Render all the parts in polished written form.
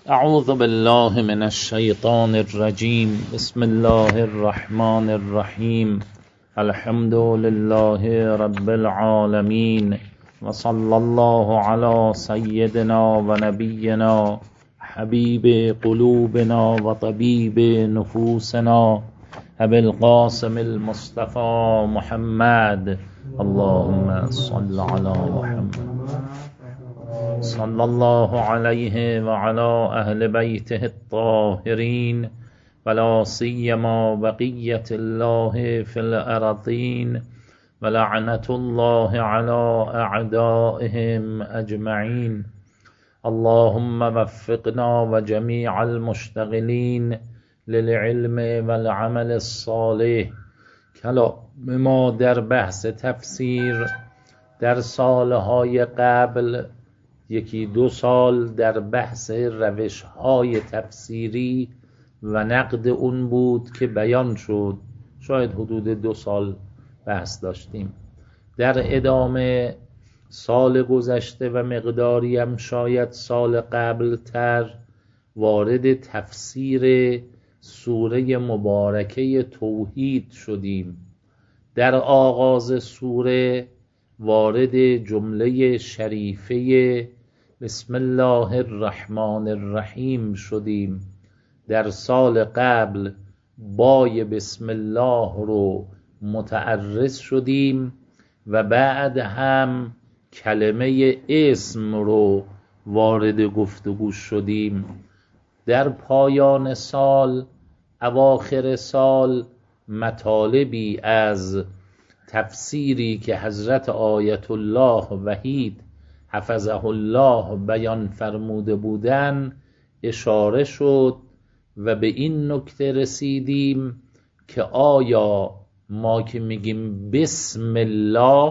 اعوذ بالله من الشیطان الرجیم. بسم الله الرحمن الرحیم. الحمد لله رب العالمین و صلی الله علی سیدنا و نبینا حبیب قلوبنا و طبیب نفوسنا ابی القاسم المصطفى محمد. اللهم صل علی محمد صلی الله علیه و علی اهل بیته الطاهرین ولا سیما بقیة الله فی الارضین و لعنة الله علی اعدائهم اجمعین. اللهم وفقنا و جمیع المشتغلین للعلم و العمل الصالح. کلام ما در بحث تفسیر در سالهای قبل 1-2 سال در بحث روش‌های تفسیری و نقد اون بود که بیان شد. شاید حدود 2 سال بحث داشتیم. در ادامه سال گذشته و مقداری هم شاید سال قبل تر وارد تفسیر سوره مبارکه توحید شدیم. در آغاز سوره وارد جمله شریفه بسم الله الرحمن الرحیم شدیم. در سال قبل بای بسم الله رو متعرض شدیم و بعد هم کلمه اسم رو وارد گفتگو شدیم. در پایان سال، اواخر سال، مطالبی از تفسیری که حضرت آیت الله وحید حفظه الله بیان فرموده بودن اشاره شد و به این نکته رسیدیم که آیا ما که میگیم بسم الله،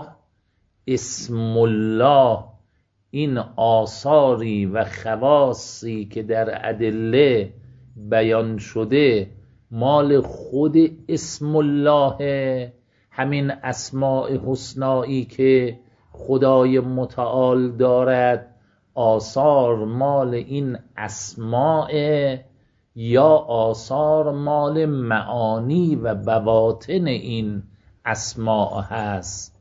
اسم الله، این آثاری و خواصی که در ادله بیان شده مال خود اسم الله، همین اسماء حسنایی که خدای متعال دارد آثار مال این اسماء یا آثار مال معانی و بواطن این اسماء هست؟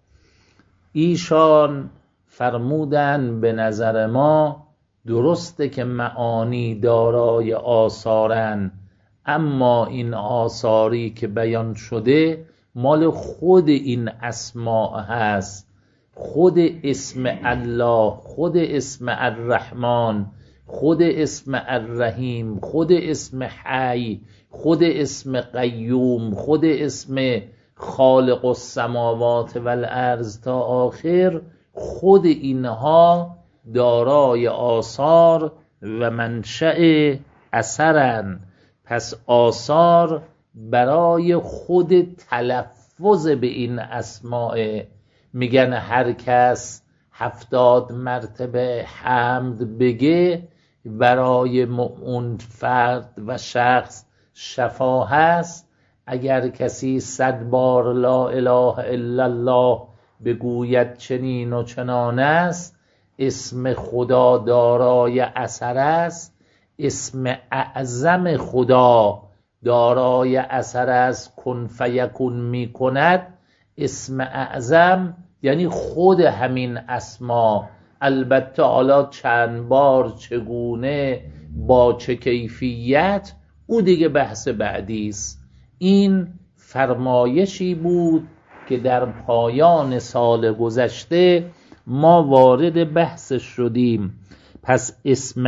ایشان فرمودن به نظر ما درسته که معانی دارای آثارن، اما این آثاری که بیان شده مال خود این اسماء هست. خود اسم الله، خود اسم الرحمن، خود اسم الرحیم، خود اسم حی، خود اسم قیوم، خود اسم خالق السماوات والارض تا آخر، خود اینها دارای آثار و منشأ اثرن. پس آثار برای خود تلفظ به این اسماء، میگن هر کس 70 مرتبه حمد بگه برای اون فرد و شخص شفا هست. اگر کسی 100 بار لا اله الا الله بگوید چنین و چنان است. اسم خدا دارای اثر است. اسم اعظم خدا دارای اثر است. کن فیکون میکند. اسم اعظم یعنی خود همین اسما. البته حالا چند بار، چگونه، با چه کیفیت، او دیگه بحث بعدی است. این فرمایشی بود که در پایان سال گذشته ما وارد بحث شدیم. پس اسم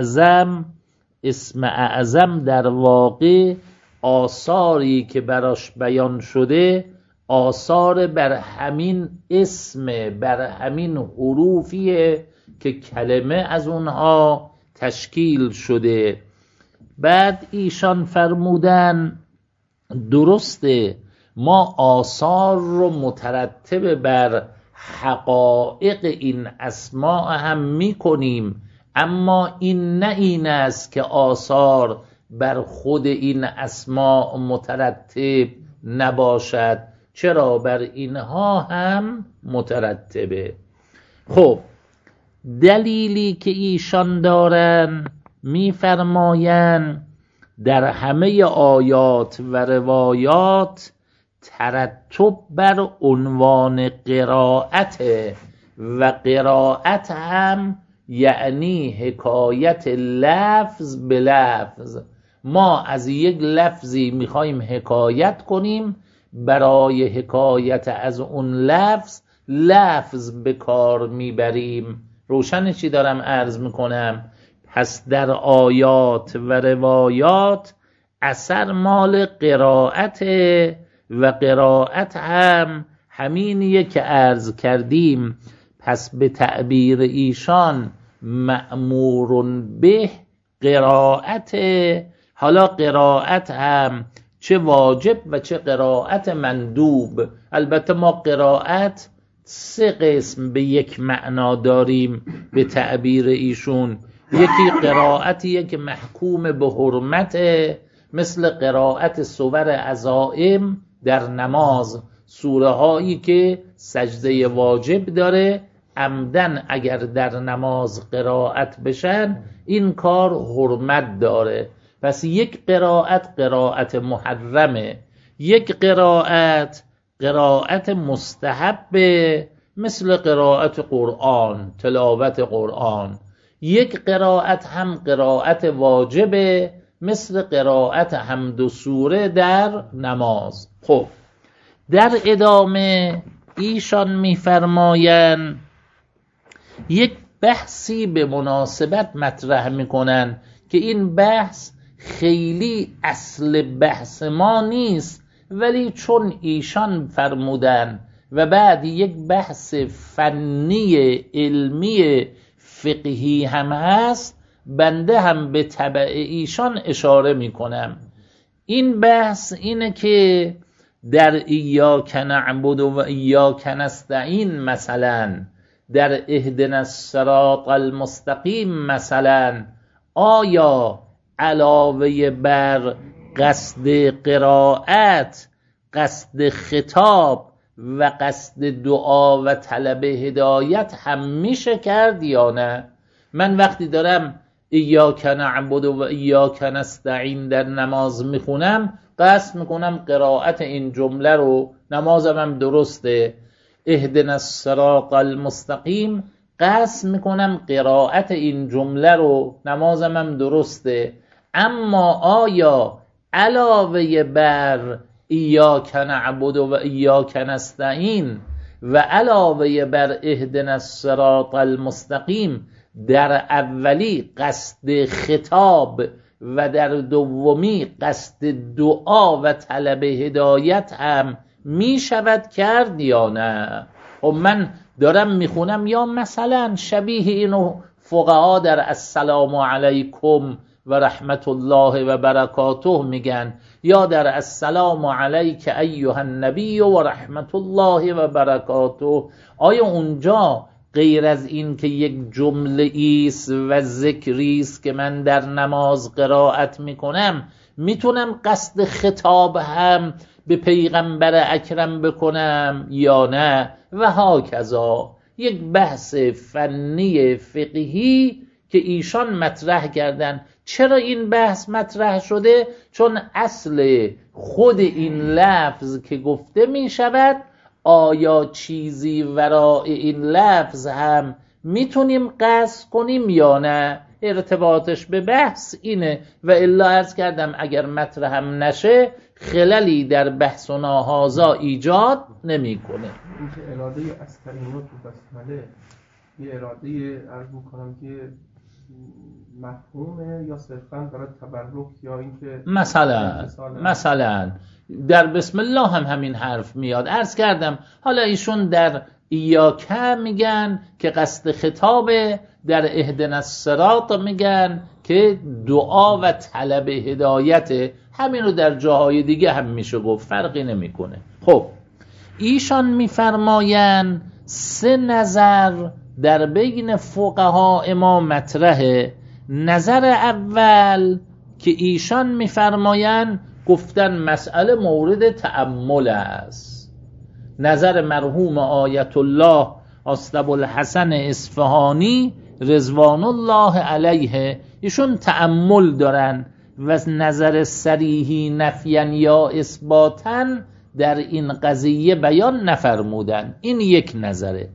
اعظم در واقع آثاری که براش بیان شده آثار بر همین اسم، بر همین حروفیه که کلمه از اونها تشکیل شده. بعد ایشان فرمودن درسته ما آثار رو مترتب بر حقایق این اسماء هم میکنیم، اما این نه این است که آثار بر خود این اسماء مترتب نباشد. چرا؟ بر اینها هم مترتبه. خب دلیلی که ایشان دارن میفرمایند در همه آیات و روایات ترتب بر عنوان قرائت و قرائت هم یعنی حکایت لفظ به لفظ. ما از یک لفظی میخوایم حکایت کنیم، برای حکایت از اون لفظ به کار میبریم. روشن چی دارم عرض میکنم؟ پس در آیات و روایات اثر مال قرائت و قرائت هم همینیه که عرض کردیم. پس به تعبیر ایشان مأمور به قرائت. حالا قرائت هم چه واجب و چه قرائت مندوب. البته ما قرائت 3 قسم به یک معنا داریم به تعبیر ایشون. یکی قرائتیه که محکوم به حرمت، مثل قرائت سور عزائم در نماز، سوره هایی که سجده واجب داره، عمدن اگر در نماز قرائت بشن این کار حرمت داره. پس یک قرائت محرمه، یک قرائت مستحبه مثل قرائت قرآن، تلاوت قرآن. یک قرائت هم قرائت واجبه مثل قرائت حمد و سوره در نماز. خب در ادامه ایشان میفرمایند یک بحثی به مناسبت مطرح میکنن که این بحث خیلی اصل بحث ما نیست، ولی چون ایشان فرمودن و بعد یک بحث فنی علمی فقهی هم هست، بنده هم به تبع ایشان اشاره میکنم. این بحث اینه که در ایاک نعبد و ایاک نستعین مثلا، در اهدنا الصراط المستقیم مثلا، آیا علاوه بر قصد قرائت، قصد خطاب و قصد دعا و طلب هدایت هم میشه کرد یا نه؟ من وقتی دارم ایاک نعبد و ایاک نستعین در نماز میخونم، قصد میکنم قرائت این جمله رو، نمازم هم درسته. اهدنا الصراط المستقیم قصد میکنم قرائت این جمله رو، نمازم هم درسته. اما آیا علاوه بر ایاک نعبد و ایاک نستعین و علاوه بر اهدنا الصراط المستقیم در اولی قصد خطاب و در دومی قصد دعا و طلب هدایت هم می شود کرد یا نه؟ و من دارم میخونم یا مثلا شبیه اینو فقها در السلام علیکم و رحمت الله و برکاته میگن، یا در السلام علیک ایها النبی و رحمت الله و برکاته. آیا اونجا غیر از این که یک جمله ایست و ذکری است که من در نماز قرائت میکنم، میتونم قصد خطاب هم به پیغمبر اکرم بکنم یا نه؟ و هاکذا یک بحث فنی فقهی که ایشان مطرح کردن. چرا این بحث مطرح شده؟ چون اصل خود این لفظ که گفته می شود، آیا چیزی ورای این لفظ هم میتونیم قصد کنیم یا نه؟ ارتباطش به بحث اینه. و الا عرض کردم اگر مطرحم نشه خللی در بحث و ناهازا ایجاد نمی کنه. این که اراده استعینو تو بسمله یه اراده عرض میکنم که مفهومه یا صرفاً برای تبرک، یا اینکه مثلا در بسم الله هم همین حرف میاد. عرض کردم حالا ایشون در ایاکه میگن که قصد خطابه، در اهدنا الصراط میگن که دعا و طلب هدایت. همینو در جاهای دیگه هم میشه گفت، فرقی نمیکنه. خب ایشان میفرماین 3 نظر در بین فقها ما مطرحه. نظر اول که ایشان میفرماین، گفتن مسئله مورد تأمل است. نظر مرحوم آیت الله اسدابوالحسن اصفهانی رضوان الله علیه ایشون تأمل دارن و نظر صریحی نفیاً یا اثباتاً در این قضیه بیان نفرمودن. این یک نظره.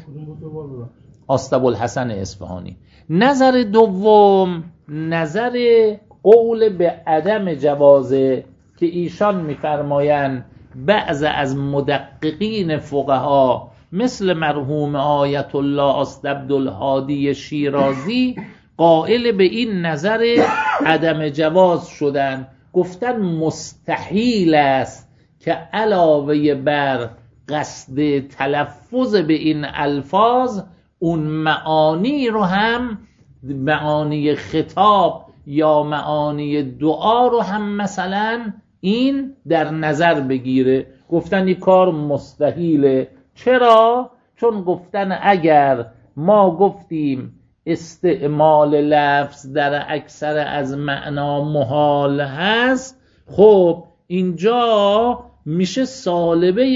آستابوالحسن اصفهانی. نظر دوم نظر قول به عدم جوازه که ایشان میفرمایند بعض از مدققین فقها مثل مرحوم آیت الله استعبدالهادی شیرازی قائل به این نظر عدم جواز شدن، گفتن مستحیل است که علاوه بر قصد تلفظ به این الفاظ اون معانی رو هم، معانی خطاب یا معانی دعا رو هم مثلا این در نظر بگیره. گفتن این کار مستحیله. چرا؟ چون گفتن اگر ما گفتیم استعمال لفظ در اکثر از معنا محال هست، خب اینجا میشه سالبه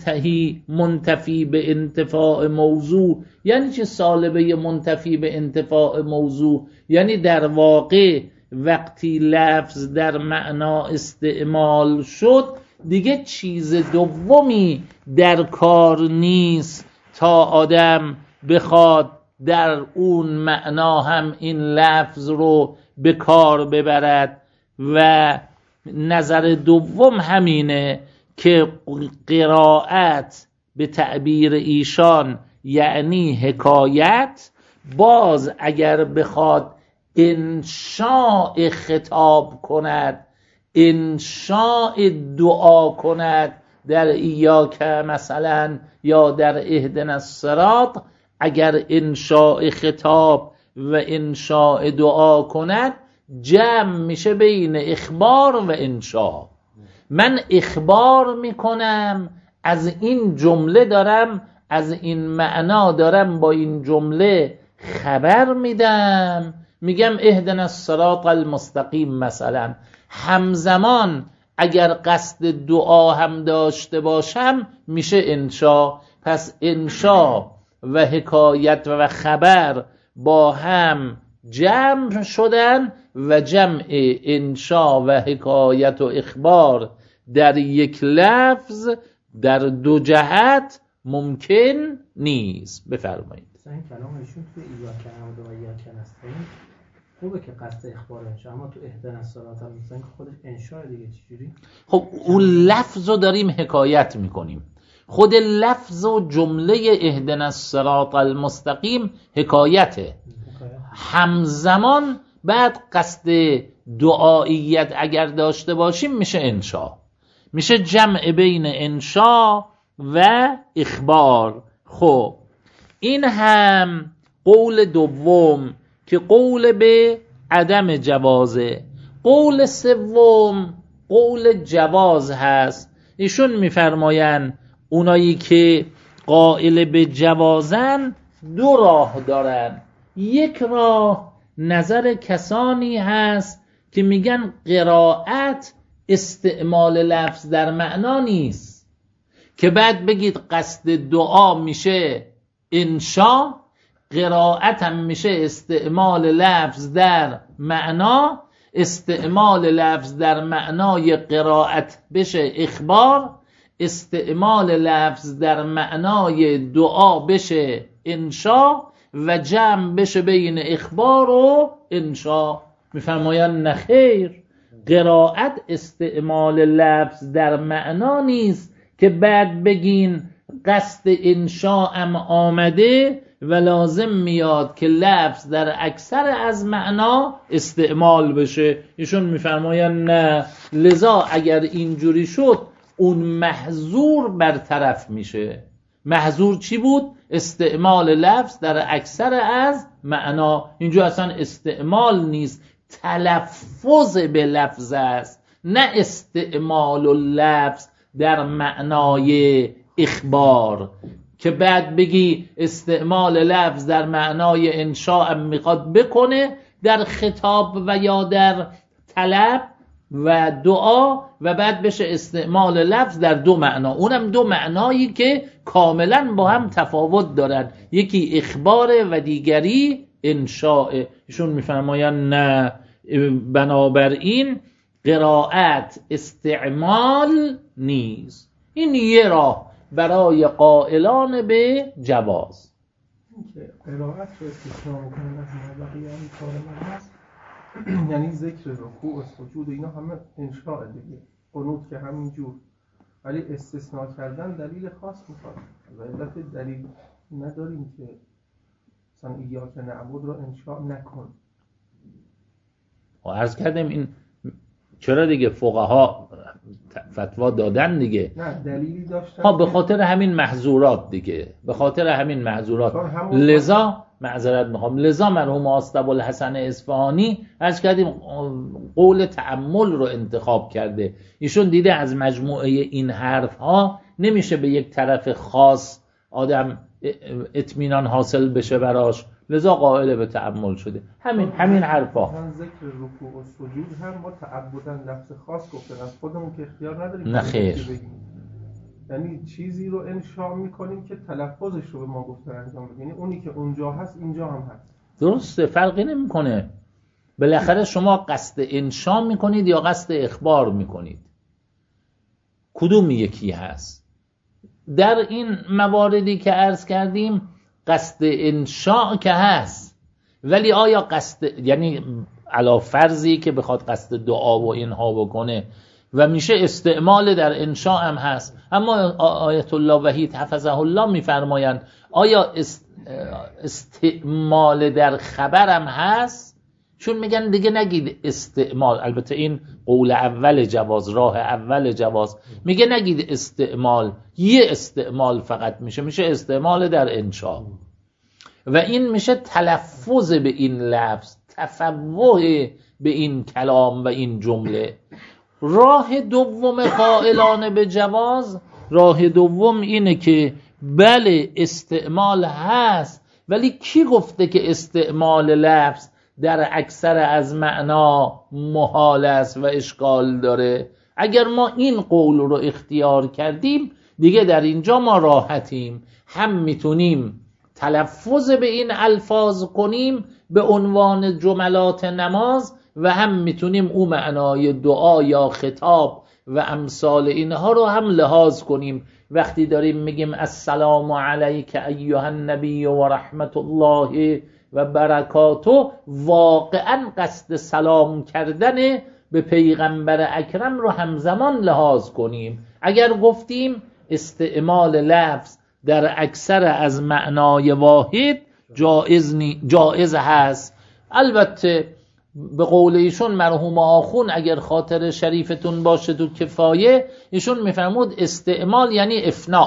منتفی به انتفاع موضوع. یعنی چه سالبه منتفی به انتفاع موضوع؟ یعنی در واقع وقتی لفظ در معنا استعمال شد دیگه چیز دومی در کار نیست تا آدم بخواد در اون معنا هم این لفظ رو به کار ببرد. و نظر دوم همینه که قرائت به تعبیر ایشان یعنی حکایت، باز اگر بخواد انشاء خطاب کند، انشاء دعا کند در ایاک مثلا یا در اهدنا الصراط، اگر انشاء خطاب و انشاء دعا کند جمع میشه بین اخبار و انشاء. من اخبار میکنم از این جمله، دارم از این معنا دارم با این جمله خبر میدم، میگم اهدنا الصراط المستقیم مثلا. همزمان اگر قصد دعا هم داشته باشم میشه انشاء. پس انشاء و حکایت و خبر با هم جمع شدن و جمع انشاء و حکایت و اخبار در یک لفظ در دو جهت ممکن نیست. بفرمایید. این کلام ایشون تو ایاک نعبد و ایاک نستعین خوبه که قصد اخبار انشاء، اما تو اهدنا الصراط المستقیم خودش انشاء دیگه چجوری؟ خب اون لفظ رو داریم حکایت میکنیم، خود لفظ و جمله اهدنا الصراط المستقیم حکایته. همزمان بعد قصد دعاییت اگر داشته باشیم میشه انشاء، میشه جمع بین انشاء و اخبار. خب این هم قول دوم که قول به عدم جوازه. قول سوم قول جواز هست. ایشون میفرمایند اونایی که قائل به جوازن دو راه دارن. یک راه نظر کسانی هست که میگن قرائت استعمال لفظ در معنا نیست، که بعد بگید قصد دعا میشه انشاء، قرائت هم میشه استعمال لفظ در معنا، استعمال لفظ در معنای قرائت بشه اخبار، استعمال لفظ در معنای دعا بشه انشاء و جمع بشه بین اخبار و انشاء. میفرمایند نخیر، قرائت استعمال لفظ در معنا نیست که بعد بگین قصد انشاء هم آمده و لازم میاد که لفظ در اکثر از معنا استعمال بشه. ایشون میفرمایند نه، لذا اگر اینجوری شد اون محظور برطرف میشه. محظور چی بود؟ استعمال لفظ در اکثر از معنا. اینجا اصلا استعمال نیست، تلفظ به لفظ است، نه استعمال لفظ در معنای اخبار که بعد بگی استعمال لفظ در معنای انشاء میخواد بکنه در خطاب و یا در طلب و دعا و بعد بشه استعمال لفظ در دو معنا، اونم دو معنایی که کاملا با هم تفاوت دارن، یکی اخباره و دیگری انشاء. ایشون میفرمایند نه، بنابراین قرائت استعمال نیست. این یه راه برای قائلان به جواز. که قرائت رو استثناء میکنن از مبقی هم کار من هست، یعنی ذکر رکوع و سجود اینا همه انشاء دیگه، قنوت که همینجور، ولی استثناء کردن دلیل خاص میخواد و علت دلیل نداریم که مثلا ایاک نعبد رو انشاء نکن. عرض کردیم این چرا دیگه فقها فتوا دادن دیگه، نه دلیلی داشتن به خاطر همین محظورات دیگه، به خاطر همین محظورات. لذا معذرت میخوام، لذا مرحوم آستاب‌الحسن اصفهانی عرض کردیم قول تأمل رو انتخاب کرده. ایشون دیده از مجموعه این حرف ها نمیشه به یک طرف خاص آدم اطمینان حاصل بشه براش، لذا قائل به تأمل شده. همین حرفا. من ذکر رکوع و سجود هم ما تعبدن لفظ خاص گفتن، از خودمون که اختیار نداریم. نه خیر. یعنی چیزی رو انشاء میکنیم که تلفظش رو به ما گفتن انجام بدیم، یعنی اونی که اونجا هست اینجا هم هست. درسته، فرقی نمیکنه. بالاخره شما قصد انشاء میکنید یا قصد اخبار میکنید، کدوم یکی هست؟ در این مواردی که عرض کردیم قصد انشاء که هست، ولی آیا قصد، یعنی علی فرضی که بخواد قصد دعا و اینها بکنه و میشه استعمال در انشاء هم هست. اما آیت الله وحید حفظه الله میفرمایند آیا استعمال در خبر هم هست؟ چون میگن دیگه نگید استعمال، البته این قول اول جواز، راه اول جواز، میگه نگید استعمال، یه استعمال فقط میشه استعمال در انشاء و این میشه تلفظ به این لفظ، تفوه به این کلام و این جمله. راه دوم قائلان به جواز، راه دوم اینه که بله استعمال هست، ولی کی گفته که استعمال لفظ در اکثر از معنا محال است و اشکال داره؟ اگر ما این قول رو اختیار کردیم دیگه در اینجا ما راحتیم، هم میتونیم تلفظ به این الفاظ کنیم به عنوان جملات نماز و هم میتونیم او معنای دعا یا خطاب و امثال اینها رو هم لحاظ کنیم. وقتی داریم میگیم السلام علیک ایها النبی و رحمت الله و برکاته، واقعا قصد سلام کردن به پیغمبر اکرم رو همزمان لحاظ کنیم. اگر گفتیم استعمال لفظ در اکثر از معنای واحد جائز هست. البته به قول ایشون مرحوم آخون اگر خاطر شریفتون باشه تو کفایه، ایشون میفرمود استعمال یعنی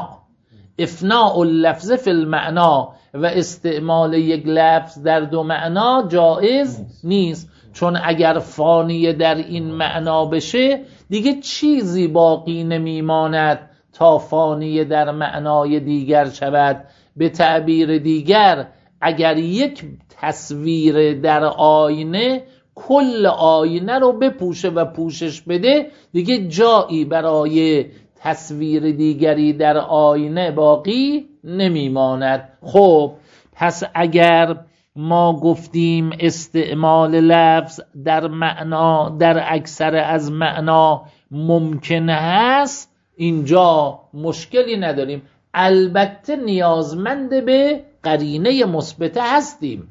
افناء اللفظ فی المعنا و استعمال یک لفظ در دو معنا جائز نیست، چون اگر فانی در این معنا بشه دیگه چیزی باقی نمیماند تا فانی در معنای دیگر شود. به تعبیر دیگر اگر یک تصویر در آینه کل آینه رو بپوشه و پوشش بده، دیگه جایی برای تصویر دیگری در آینه باقی نمیماند. خب پس اگر ما گفتیم استعمال لفظ در معنا در اکثر از معنا ممکن هست، اینجا مشکلی نداریم. البته نیازمند به قرینه مثبته هستیم،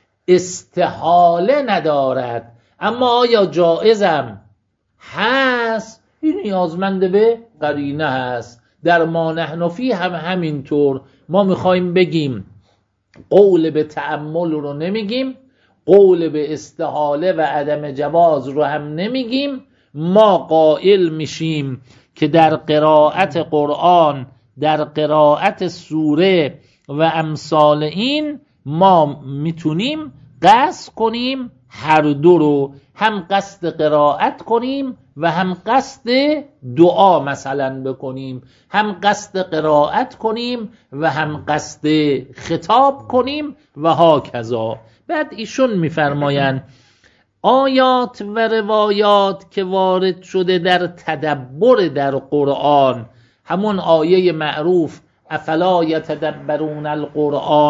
استحاله ندارد، اما آیا جائزم هست؟ این نیازمند به قرینه هست. در ما نحن فی هم همینطور، ما میخوایم بگیم قول به تأمل رو نمیگیم، قول به استحاله و عدم جواز رو هم نمیگیم. ما قائل میشیم که در قرائت قرآن، در قرائت سوره و امثال این ما میتونیم قصد کنیم هر دو رو، هم قصد قرائت کنیم و هم قصد دعا مثلا بکنیم، هم قصد قرائت کنیم و هم قصد خطاب کنیم و هاکذا. بعد ایشون میفرمایند آیات و روایات که وارد شده در تدبر در قرآن، همون آیه معروف افلا یتدبرون القرآن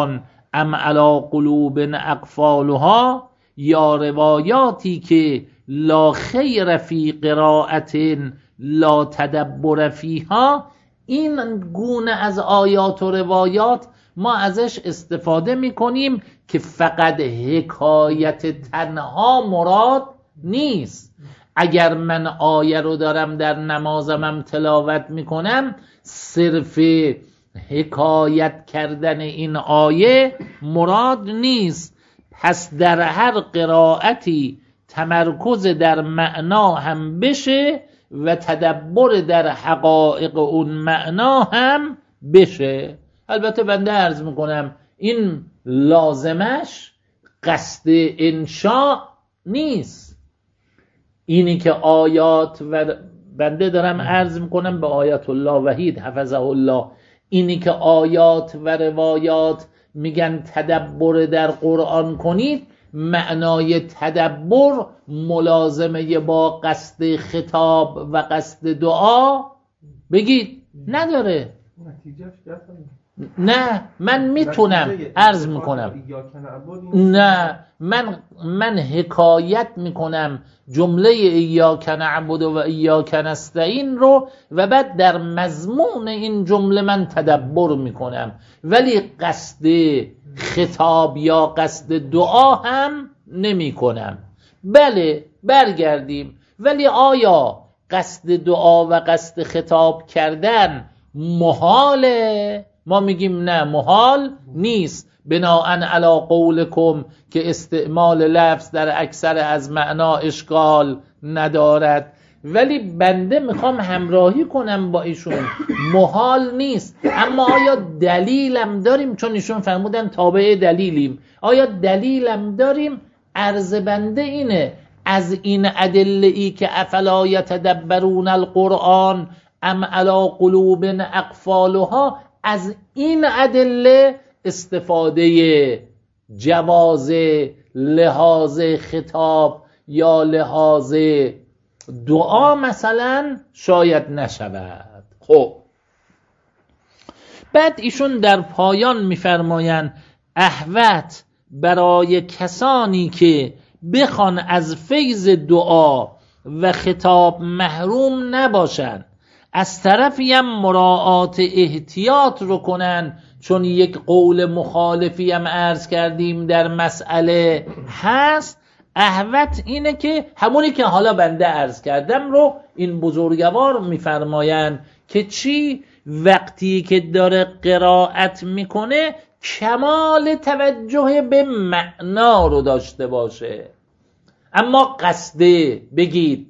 ام علی قلوب اقفالها، یا روایاتی که لا خیر فی قرائت لا تدبر فیها، این گونه از آیات و روایات ما ازش استفاده میکنیم که فقط حکایت تنها مراد نیست. اگر من آیه رو دارم در نمازم تلاوت میکنم، صرف حکایت کردن این آیه مراد نیست. پس در هر قرائتی تمرکز در معنا هم بشه و تدبر در حقایق اون معنا هم بشه. البته بنده عرض میکنم این لازمش قصد انشاء نیست. اینی که آیات و بنده دارم عرض میکنم به آیت الله وحید حفظه الله، اینی که آیات و روایات میگن تدبر در قرآن کنید، معنای تدبر ملازمه با قصد خطاب و قصد دعا بگید نداره. نه من میتونم عرض میکنم، نه من حکایت میکنم جمله ایاک نعبد و ایاک نستعین رو و بعد در مضمون این جمله من تدبر میکنم، ولی قصد خطاب یا قصد دعا هم نمی کنم. بله برگردیم، ولی آیا قصد دعا و قصد خطاب کردن محاله؟ ما میگیم نه محال نیست، بناءً علی قولکم که استعمال لفظ در اکثر از معنا اشکال ندارد. ولی بنده میخوام همراهی کنم با ایشون، محال نیست. اما آیا دلیلم داریم؟ چون ایشون فرمودن تابع دلیلیم، آیا دلیلم داریم؟ عرض بنده اینه از این ادله ای که افلا یتدبرون القرآن ام علی قلوب اقفالها، از این ادله استفاده جواز لحاظ خطاب یا لحاظ دعا مثلا شاید نشود. خب بعد ایشون در پایان میفرمایند احوط برای کسانی که بخوان از فیض دعا و خطاب محروم نباشند، از طرفی هم مراعات احتیاط رو کنن، چون یک قول مخالفی هم عرض کردیم در مسئله هست. احوط اینه که همونی که حالا بنده عرض کردم رو این بزرگوار میفرمایند که چی؟ وقتی که داره قرائت میکنه کمال توجه به معنا رو داشته باشه، اما قصده بگید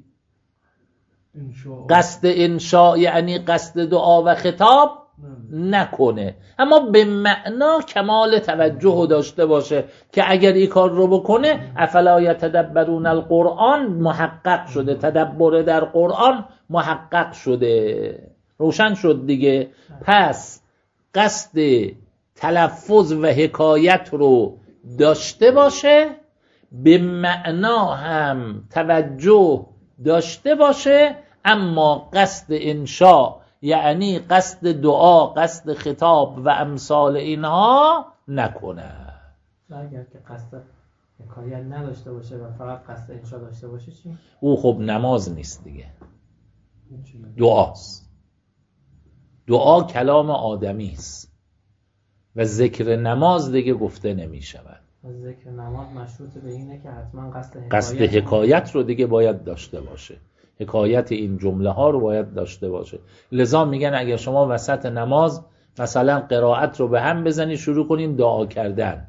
قصد انشاء یعنی قصد دعا و خطاب نکنه، اما به معنا کمال توجه داشته باشه که اگر این کار رو بکنه افلا یتدبرون القرآن محقق شده، تدبر در قرآن محقق شده. روشن شد دیگه. پس قصد تلفظ و حکایت رو داشته باشه، به معنا هم توجه داشته باشه، اما قصد انشاء یعنی قصد دعا، قصد خطاب و امثال اینها نکنه. اگر که قصد حکایت نداشته باشه و فقط قصد انشاء داشته باشه چی؟ او خب نماز نیست دیگه، دعاست. دعا کلام آدمی است و ذکر نماز دیگه گفته نمی شود. ذکر نماز مشروط به اینه که حتما قصد حکایت رو دیگه باید داشته باشه، حکایت این جمله ها رو باید داشته باشه. لذا میگن اگر شما وسط نماز مثلا قرائت رو به هم بزنید شروع کنین دعا کردن،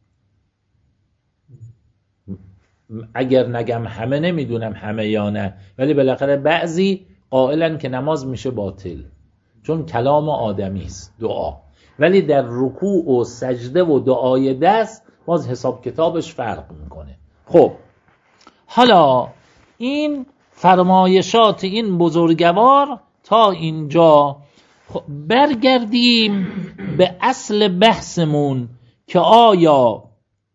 اگر نگم همه، نمیدونم همه یا نه، ولی بالاخره بعضی قائلن که نماز میشه باطل چون کلام آدمی است دعا، ولی در رکوع و سجده و دعای دست باز حساب کتابش فرق میکنه. خب حالا این فرمایشات این بزرگوار تا اینجا. خب برگردیم به اصل بحثمون که آیا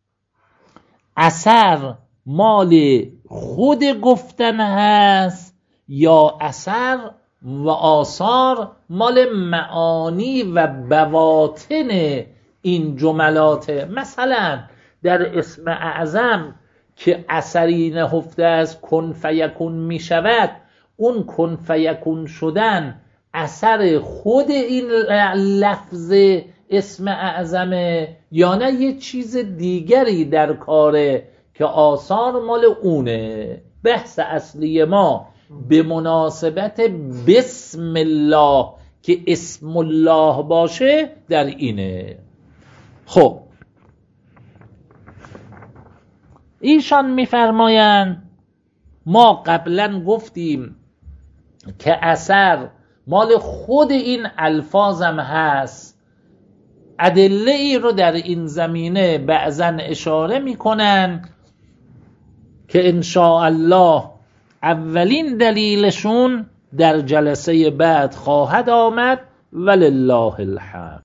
اثر مال خود گفتن هست یا اثر و آثار مال معانی و بواطن این جملات. مثلا در اسم اعظم که اثری نهفته از کن فیکون می شود، اون کن فیکون شدن اثر خود این لفظ اسم اعظمه یا نه یه چیز دیگری در کاره که آثار مال اونه. بحث اصلی ما به مناسبت بسم الله که اسم الله باشه در اینه. خب ایشان میفرمایند ما قبلا گفتیم که اثر مال خود این الفاظم هست. ادله ای رو در این زمینه بعضا اشاره میکنن که انشاءالله اولین دلیلشون در جلسه بعد خواهد آمد. ولله الحمد.